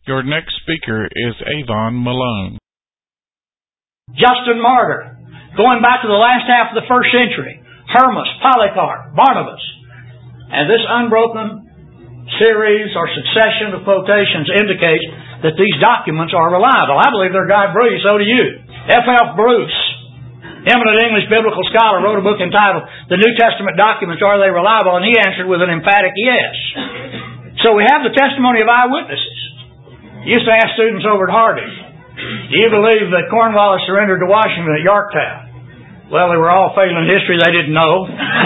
Your next speaker is Avon Malone. Justin Martyr, going back to the last half of the first century. Hermas, Polycarp, Barnabas. And this unbroken series or succession of quotations indicates that these documents are reliable. I believe they're God-breathed, so do you. F.F. Bruce, eminent English biblical scholar, wrote a book entitled The New Testament Documents, Are They Reliable? And he answered with an emphatic yes. So we have the testimony of eyewitnesses. I used to ask students over at Harding, do you believe that Cornwallis surrendered to Washington at Yorktown? Well, they were all failing history. They didn't know.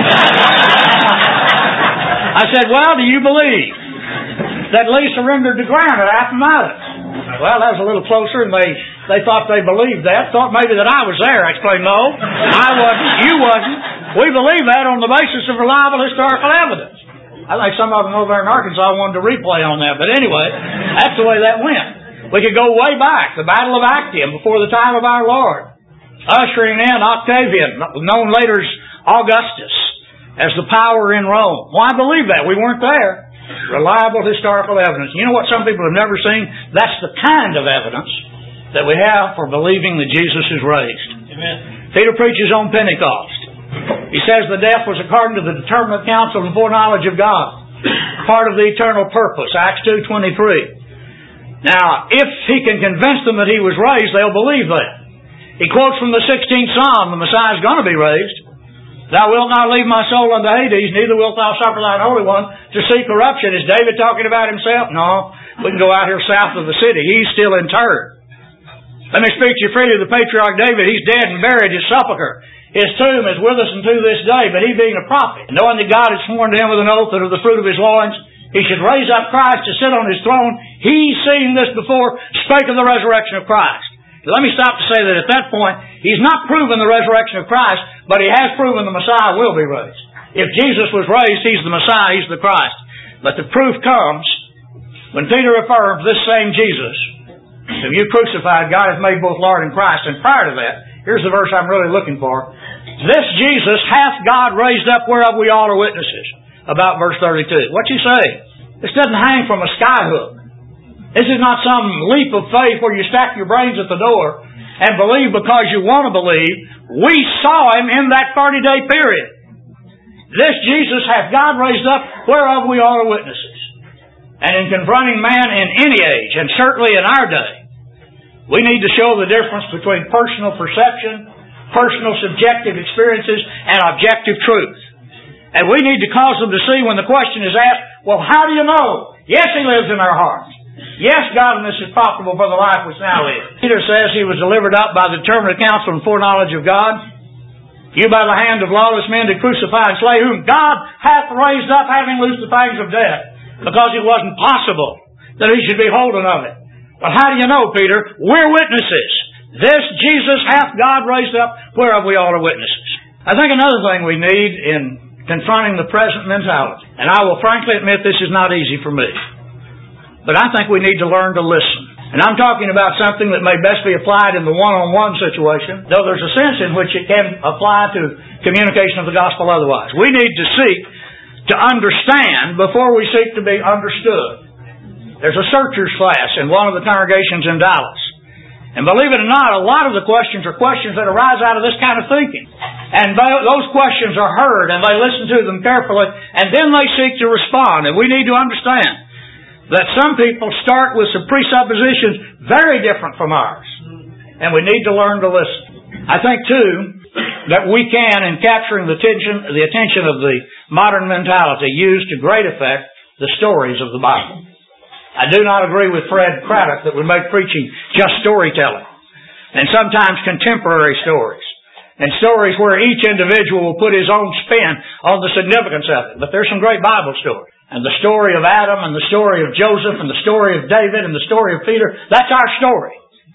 I said, well, do you believe that Lee surrendered to Grant at Appomattox? Well, that was a little closer, and they thought they believed that. Thought maybe that I was there. I explained, no, I wasn't. You wasn't. We believe that on the basis of reliable historical evidence. I think some of them over there in Arkansas wanted to replay on that. But anyway, that's the way that went. We could go way back. The Battle of Actium, before the time of our Lord. Ushering in Octavian, known later as Augustus, as the power in Rome. Well, I believe that. We weren't there. Reliable historical evidence. You know what some people have never seen? That's the kind of evidence that we have for believing that Jesus is raised. Amen. Peter preaches on Pentecost. He says the death was according to the determinate counsel and foreknowledge of God, part of the eternal purpose, Acts 2:23. Now, if he can convince them that he was raised, they'll believe that. He quotes from the 16th Psalm, the Messiah is going to be raised. Thou wilt not leave my soul unto Hades, neither wilt thou suffer thine Holy One to see corruption. Is David talking about himself? No. We can go out here south of the city. He's still interred. Let me speak to you freely of the patriarch David. He's dead and buried, his sepulchre. His tomb is with us unto this day, but he being a prophet, knowing that God had sworn to him with an oath that of the fruit of his loins he should raise up Christ to sit on his throne, he, seeing this before, spake of the resurrection of Christ. Let me stop to say that at that point, he's not proven the resurrection of Christ, but he has proven the Messiah will be raised. If Jesus was raised, he's the Messiah, he's the Christ. But the proof comes when Peter affirms this same Jesus, whom you crucified, God has made both Lord and Christ. And prior to that, here's the verse I'm really looking for. This Jesus hath God raised up, whereof we all are witnesses. About verse 32. What you say? This doesn't hang from a skyhook. This is not some leap of faith where you stack your brains at the door and believe because you want to believe. We saw him in that 30-day period. This Jesus hath God raised up, whereof we all are witnesses. And in confronting man in any age, and certainly in our day, we need to show the difference between personal perception, personal subjective experiences, and objective truth. And we need to cause them to see when the question is asked, well, how do you know? Yes, he lives in our hearts. Yes, godliness is profitable for the life which now is. Peter says he was delivered up by the determinate counsel and foreknowledge of God. You by the hand of lawless men did crucify and slay, whom God hath raised up, having loosed the pangs of death, because it wasn't possible that he should be holden of it. But how do you know, Peter? We're witnesses. This Jesus hath God raised up, whereof we all are witnesses. I think another thing we need in confronting the present mentality, and I will frankly admit this is not easy for me, but I think we need to learn to listen. And I'm talking about something that may best be applied in the one-on-one situation, though there's a sense in which it can apply to communication of the gospel otherwise. We need to seek to understand before we seek to be understood. There's a searchers class in one of the congregations in Dallas. And believe it or not, a lot of the questions are questions that arise out of this kind of thinking. And those questions are heard, and they listen to them carefully, and then they seek to respond. And we need to understand that some people start with some presuppositions very different from ours. And we need to learn to listen. I think, too, that we can, in capturing the attention of the modern mentality, use to great effect the stories of the Bible. I do not agree with Fred Craddock that we make preaching just storytelling, and sometimes contemporary stories, and stories where each individual will put his own spin on the significance of it. But there's some great Bible stories. And the story of Adam, and the story of Joseph, and the story of David, and the story of Peter, that's our story.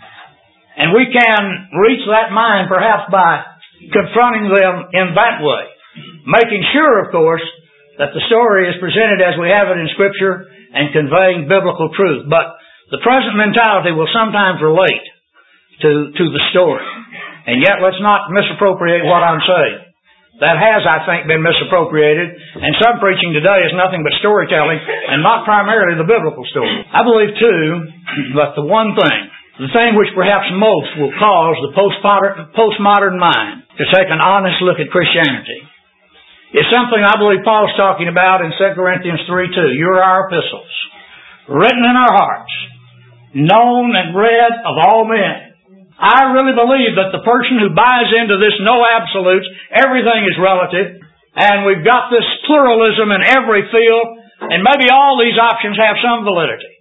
And we can reach that mind perhaps by confronting them in that way, making sure, of course, that the story is presented as we have it in Scripture and conveying biblical truth. But the present mentality will sometimes relate to the story. And yet let's not misappropriate what I'm saying. that has, I think, been misappropriated, and some preaching today is nothing but storytelling and not primarily the biblical story. I believe, too, that the thing which perhaps most will cause the postmodern mind to take an honest look at Christianity is something I believe Paul's talking about in 2 Corinthians 3:2. You are our epistles, written in our hearts, known and read of all men. I really believe that the person who buys into this no absolutes, everything is relative, and we've got this pluralism in every field, and maybe all these options have some validity.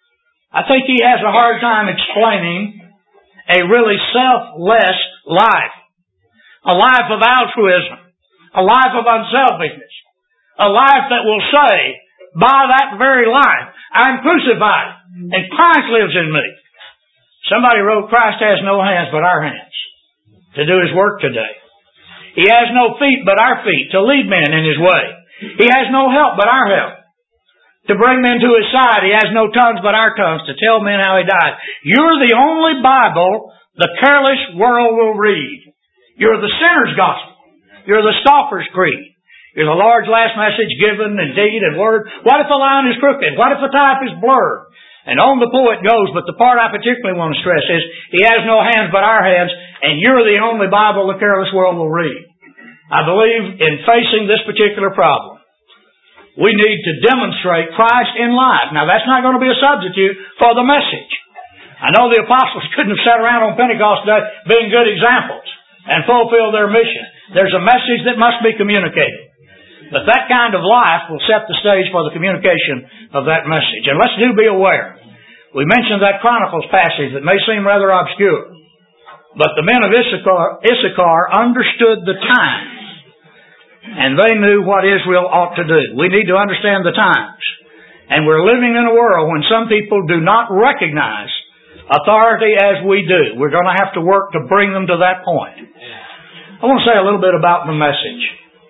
I think he has a hard time explaining a really selfless life. A life of altruism. A life of unselfishness. A life that will say, by that very life, I'm crucified, and Christ lives in me. Somebody wrote, Christ has no hands but our hands to do His work today. He has no feet but our feet to lead men in His way. He has no help but our help to bring men to His side. He has no tongues but our tongues to tell men how He died. You're the only Bible the careless world will read. You're the sinner's gospel. You're the scoffer's creed. You're the Lord's last message given in deed and word. What if the line is crooked? What if the type is blurred? And on the poet goes, but the part I particularly want to stress is, He has no hands but our hands, and you're the only Bible the careless world will read. I believe in facing this particular problem, we need to demonstrate Christ in life. Now that's not going to be a substitute for the message. I know the apostles couldn't have sat around on Pentecost Day being good examples and fulfill their mission. There's a message that must be communicated. But that kind of life will set the stage for the communication of that message. And let's do be aware. We mentioned that Chronicles passage that may seem rather obscure. But the men of Issachar understood the times. And they knew what Israel ought to do. We need to understand the times. And we're living in a world when some people do not recognize authority as we do. We're going to have to work to bring them to that point. I want to say a little bit about the message.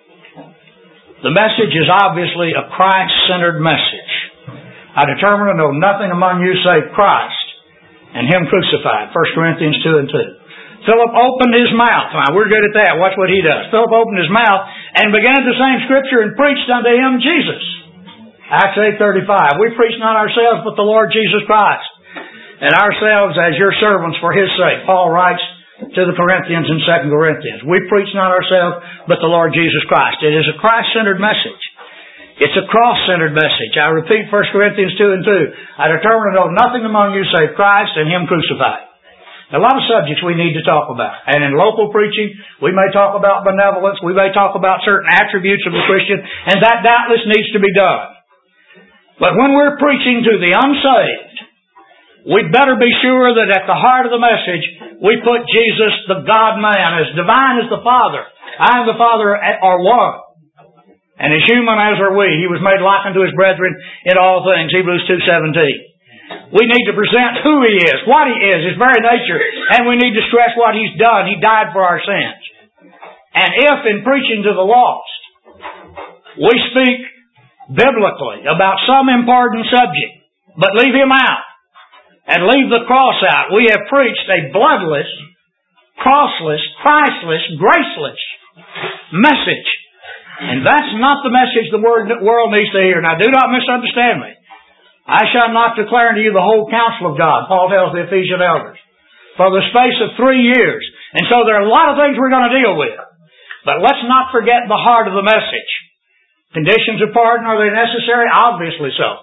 The message is obviously a Christ-centered message. I determined to know nothing among you save Christ and Him crucified. 1 Corinthians 2:2. Philip opened his mouth. Now, we're good at that. Watch what he does. Philip opened his mouth and began the same Scripture and preached unto him Jesus. Acts 8:35. We preach not ourselves but the Lord Jesus Christ, and ourselves as your servants for His sake. Paul writes to the Corinthians in 2 Corinthians. We preach not ourselves, but the Lord Jesus Christ. It is a Christ-centered message. It's a cross-centered message. I repeat 1 Corinthians 2:2. I determined to know nothing among you save Christ and Him crucified. A lot of subjects we need to talk about. And in local preaching, we may talk about benevolence. We may talk about certain attributes of the Christian, and that doubtless needs to be done. But when we're preaching to the unsaved, we'd better be sure that at the heart of the message, we put Jesus, the God-man, as divine as the Father. I and the Father are one. And as human as are we. He was made like unto His brethren in all things. Hebrews 2:17. We need to present who He is, what He is, His very nature, and we need to stress what He's done. He died for our sins. And if in preaching to the lost, we speak biblically about some important subject, but leave Him out, and leave the cross out, we have preached a bloodless, crossless, Christless, graceless message. And that's not the message the world needs to hear. Now, do not misunderstand me. I shall not declare unto you the whole counsel of God, Paul tells the Ephesian elders, for the space of 3 years. And so there are a lot of things we're going to deal with. But let's not forget the heart of the message. Conditions of pardon, are they necessary? Obviously so.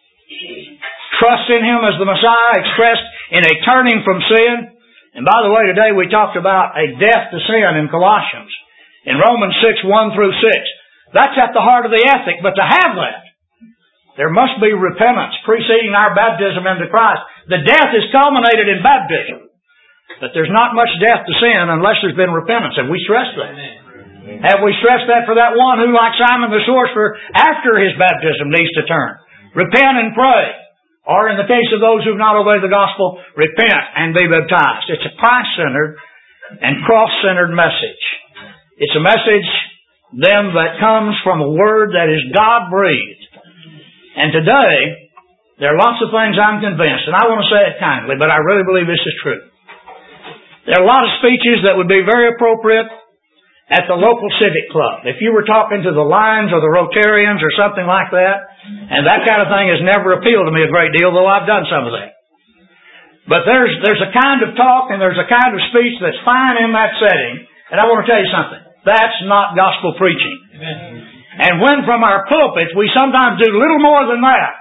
Trust in Him as the Messiah, expressed in a turning from sin. And by the way, today we talked about a death to sin in Colossians. In Romans 6:1-6. That's at the heart of the ethic. But to have that, there must be repentance preceding our baptism into Christ. The death is culminated in baptism. But there's not much death to sin unless there's been repentance. Have we stressed that? Have we stressed that for that one who, like Simon the sorcerer, after his baptism needs to turn? Repent and pray. Or in the case of those who have not obeyed the gospel, repent and be baptized. It's a Christ-centered and cross-centered message. It's a message, then, that comes from a word that is God-breathed. And today, there are lots of things I'm convinced, and I want to say it kindly, but I really believe this is true. There are a lot of speeches that would be very appropriate at the local civic club. If you were talking to the Lions or the Rotarians or something like that, and that kind of thing has never appealed to me a great deal, though I've done some of that. But there's a kind of talk and there's a kind of speech that's fine in that setting, and I want to tell you something. That's not gospel preaching. Amen. And when from our pulpits we sometimes do little more than that,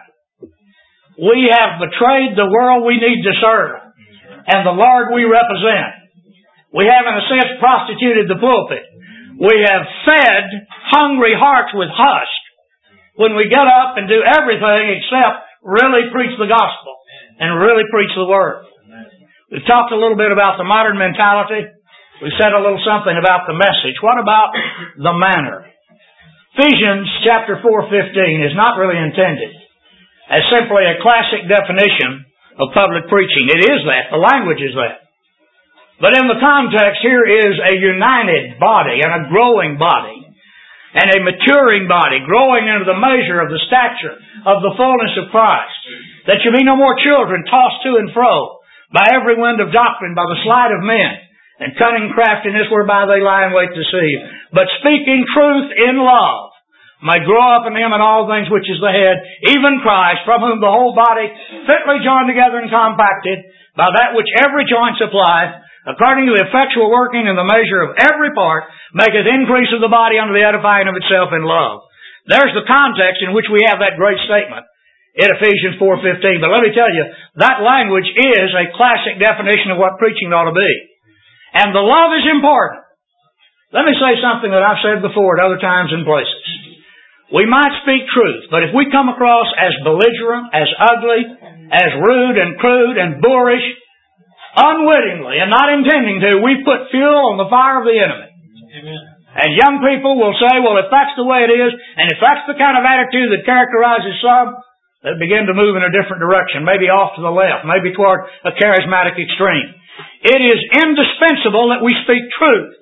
we have betrayed the world we need to serve and the Lord we represent. We have, in a sense, prostituted the pulpit. We have fed hungry hearts with husk when we get up and do everything except really preach the gospel and really preach the Word. We've talked a little bit about the modern mentality. We've said a little something about the message. What about the manner? Ephesians chapter 4:15 is not really intended as simply a classic definition of public preaching. It is that. The language is that. But in the context, here is a united body and a growing body and a maturing body, growing into the measure of the stature of the fullness of Christ, that you be no more children tossed to and fro by every wind of doctrine, by the sleight of men, and cunning craftiness whereby they lie in wait to deceive, but speaking truth in love, may grow up in Him in all things which is the head, even Christ, from whom the whole body, fitly joined together and compacted, by that which every joint supplieth, according to the effectual working in the measure of every part, maketh increase of the body unto the edifying of itself in love. There's the context in which we have that great statement in Ephesians 4:15. But let me tell you, that language is a classic definition of what preaching ought to be. And the love is important. Let me say something that I've said before at other times and places. We might speak truth, but if we come across as belligerent, as ugly, as rude and crude and boorish, unwittingly and not intending to, we put fuel on the fire of the enemy. Amen. And young people will say, well, if that's the way it is, and if that's the kind of attitude that characterizes some, they begin to move in a different direction, maybe off to the left, maybe toward a charismatic extreme. It is indispensable that we speak truth.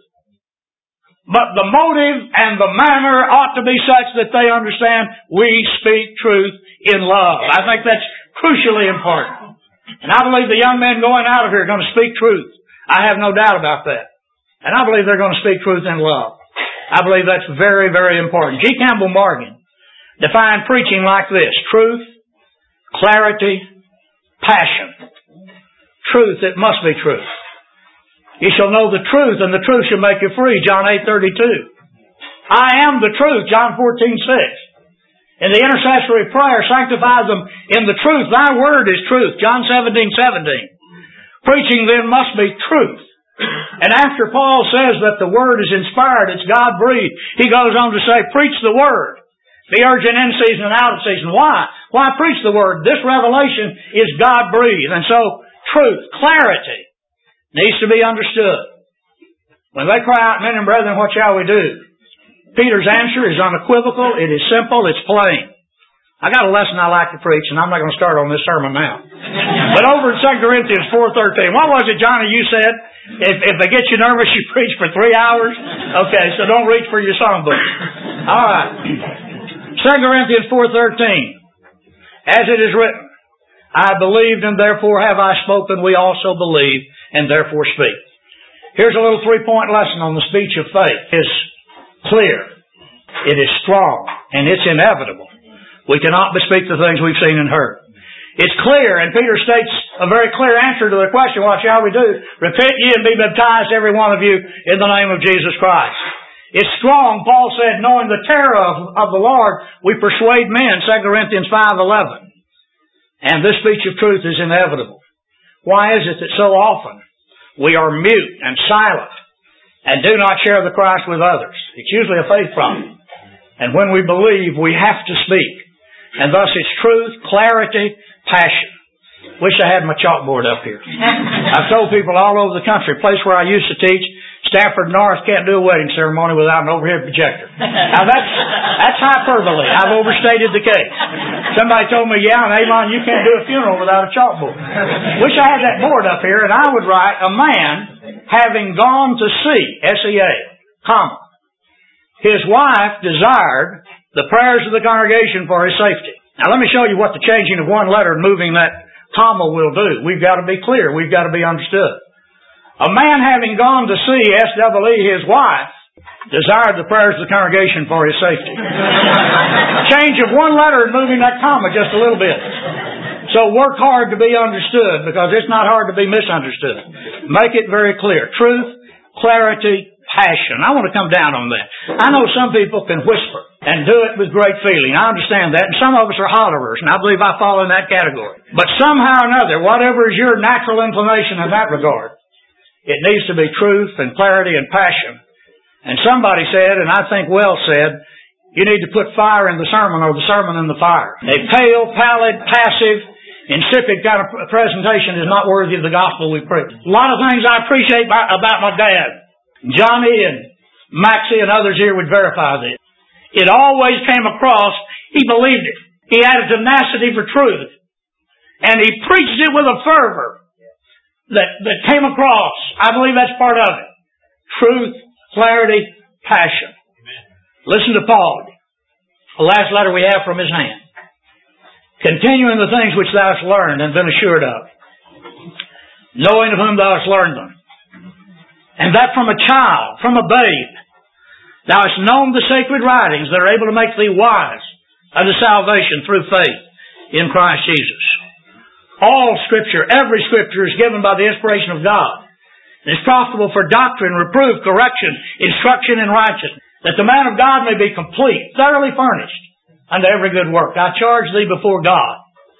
But the motive and the manner ought to be such that they understand we speak truth in love. I think that's crucially important. And I believe the young men going out of here are going to speak truth. I have no doubt about that. And I believe they're going to speak truth in love. I believe that's very, very important. G. Campbell Morgan defined preaching like this: truth, clarity, passion. Truth, it must be truth. You shall know the truth, and the truth shall make you free, John 8:32. I am the truth, John 14:6. In the intercessory prayer, sanctify them in the truth. Thy word is truth, John 17:17. Preaching then must be truth. And after Paul says that the word is inspired, it's God-breathed, he goes on to say, preach the word. Be urgent in season and out of season. Why? Why preach the word? This revelation is God-breathed. And so, truth, clarity, needs to be understood. When they cry out, men and brethren, what shall we do? Peter's answer is unequivocal, it is simple, it's plain. I got a lesson I like to preach, and I'm not going to start on this sermon now. But over in 2 Corinthians 4:13, what was it, Johnny, you said? If they get you nervous, you preach for 3 hours? Okay, so don't reach for your songbook. All right. 2 Corinthians 4:13, as it is written, I believed and therefore have I spoken, we also believe and therefore speak. Here's a little 3-point lesson on the speech of faith. It's clear, it is strong, and it's inevitable. We cannot bespeak the things we've seen and heard. It's clear, and Peter states a very clear answer to the question, what shall we do? Repent ye and be baptized, every one of you, in the name of Jesus Christ. It's strong. Paul said, knowing the terror of the Lord, we persuade men, 2 Corinthians 5:11. And this speech of truth is inevitable. Why is it that so often we are mute and silent and do not share the Christ with others? It's usually a faith problem. And when we believe, we have to speak. And thus it's truth, clarity, passion. Wish I had my chalkboard up here. I've told people all over the country, place where I used to teach, Stafford North can't do a wedding ceremony without an overhead projector. Now that's hyperbole. I've overstated the case. Somebody told me, yeah, and Avon, you can't do a funeral without a chalkboard. Wish I had that board up here, and I would write, a man having gone to see, SEA, comma, his wife desired the prayers of the congregation for his safety. Now let me show you what the changing of one letter and moving that comma will do. We've got to be clear. We've got to be understood. A man having gone to see SEE, his wife, desired the prayers of the congregation for his safety. Change of one letter and moving that comma just a little bit. So work hard to be understood, because it's not hard to be misunderstood. Make it very clear. Truth, clarity, passion. I want to come down on that. I know some people can whisper and do it with great feeling. I understand that. And some of us are hollerers, and I believe I fall in that category. But somehow or another, whatever is your natural inclination in that regard, it needs to be truth and clarity and passion. And somebody said, and I think well said, you need to put fire in the sermon or the sermon in the fire. A pale, pallid, passive, insipid kind of presentation is not worthy of the gospel we preach. A lot of things I appreciate about my dad. Johnny and Maxie and others here would verify this. It always came across, he believed it. He had a tenacity for truth. And he preached it with a fervor that came across. I believe that's part of it. Truth, clarity, passion. Listen to Paul, the last letter we have from his hand. Continuing the things which thou hast learned and been assured of, knowing of whom thou hast learned them, and that from a child, from a babe, thou hast known the sacred writings that are able to make thee wise unto salvation through faith in Christ Jesus. All Scripture, every Scripture is given by the inspiration of God, and is profitable for doctrine, reproof, correction, instruction in righteousness, that the man of God may be complete, thoroughly furnished unto every good work. I charge thee before God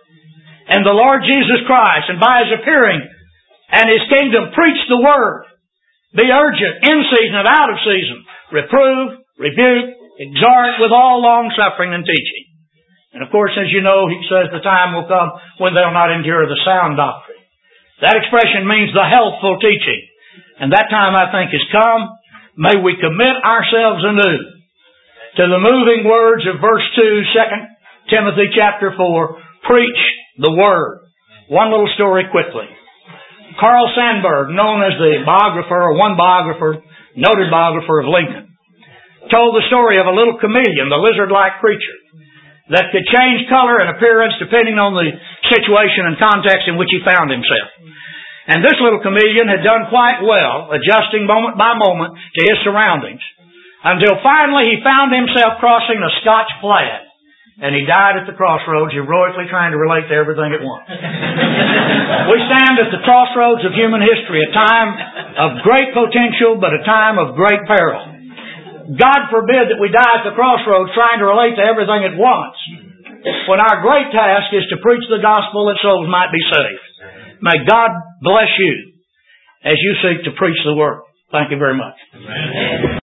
and the Lord Jesus Christ, and by his appearing and his kingdom, preach the word. Be urgent, in season and out of season. Reprove, rebuke, exhort with all long suffering and teaching. And of course, as you know, he says the time will come when they'll not endure the sound doctrine. That expression means the healthful teaching. And that time, I think, has come. May we commit ourselves anew to the moving words of verse 2, 2 Timothy chapter 4. Preach the word. One little story quickly. Carl Sandburg, known as the biographer, or one biographer, noted biographer of Lincoln, told the story of a little chameleon, the lizard-like creature, that could change color and appearance depending on the situation and context in which he found himself. And this little chameleon had done quite well, adjusting moment by moment to his surroundings, until finally he found himself crossing a Scotch plaid. And he died at the crossroads, heroically trying to relate to everything at once. We stand at the crossroads of human history, a time of great potential, but a time of great peril. God forbid that we die at the crossroads trying to relate to everything at once, when our great task is to preach the gospel that souls might be saved. May God bless you as you seek to preach the word. Thank you very much. Amen.